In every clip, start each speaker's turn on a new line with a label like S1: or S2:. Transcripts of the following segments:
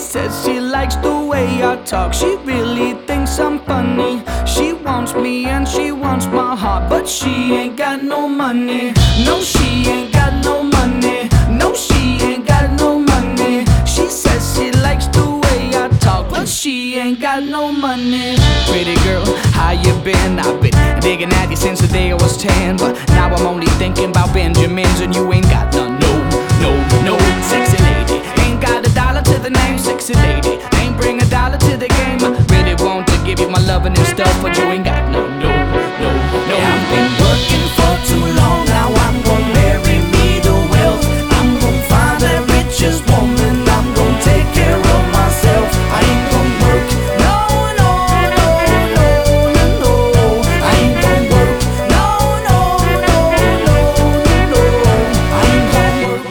S1: says she likes the way I talk. She really thinks I'm funny. She wants me and she wants my heart, but she ain't got no money. No, she ain't got no money. No, she ain't got no money. She says she likes the way I talk, but she ain't got no money. Pretty girl, how you been? I've been digging at you since the day I was 10, but now I'm only thinking about Benjamins, and you ain't got none. No, no, no. Sexy lady, ain't got a dollar to the name. Sexy lady, ain't bring a dollar to the game. I really want to give you my loving and stuff, but you ain't got none. No, no, no. I've been working for too long, now I'm gonna marry me the wealth. I'm gonna find that richest woman, I'm gonna take care of myself. I ain't gonna work, no, no, no, no, no, no. I ain't gonna work, no, no, no, no, no, no. I ain't gonna work.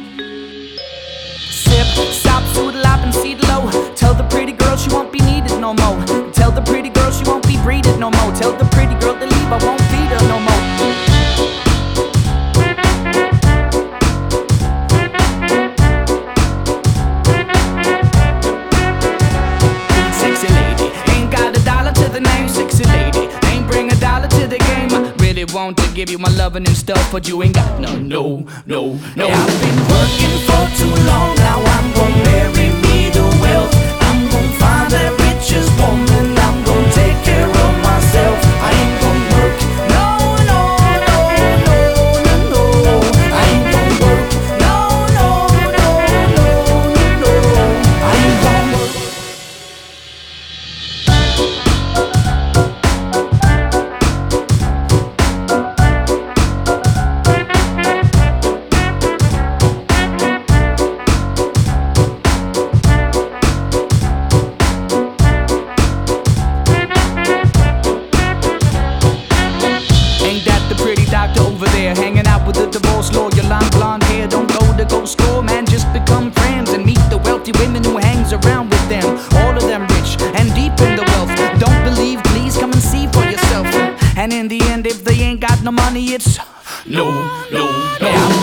S1: Sip, stop, soodle up and seed low. Tell the pretty girl she won't be needed no more. Tell the pretty girl she won't be breeded no more. Tell the pretty girl to leave, I won't feed her no more. Sexy lady, ain't got a dollar to the name. Sexy lady, ain't bring a dollar to the game. I really want to give you my loving and stuff, but you ain't got none. No, no, no. I've been working for too long, now I'm gonna marry me the wealth. I'm gonna find that richest woman, I'm gonna take care of myself. I ain't gonna work, no, no, no, no, no, no. I ain't gonna work, no, no, no, no, no, no. I ain't gonna work. Ain't that the pretty doctor over there, hanging out with the divorce lawyer, long blonde hair? Don't go score, man, just become friends and meet the wealthy women who hangs around with them. All of them rich and deep in the wealth. Don't believe, please come and see for yourself. And in the end, if they ain't got no money, it's no, no, no.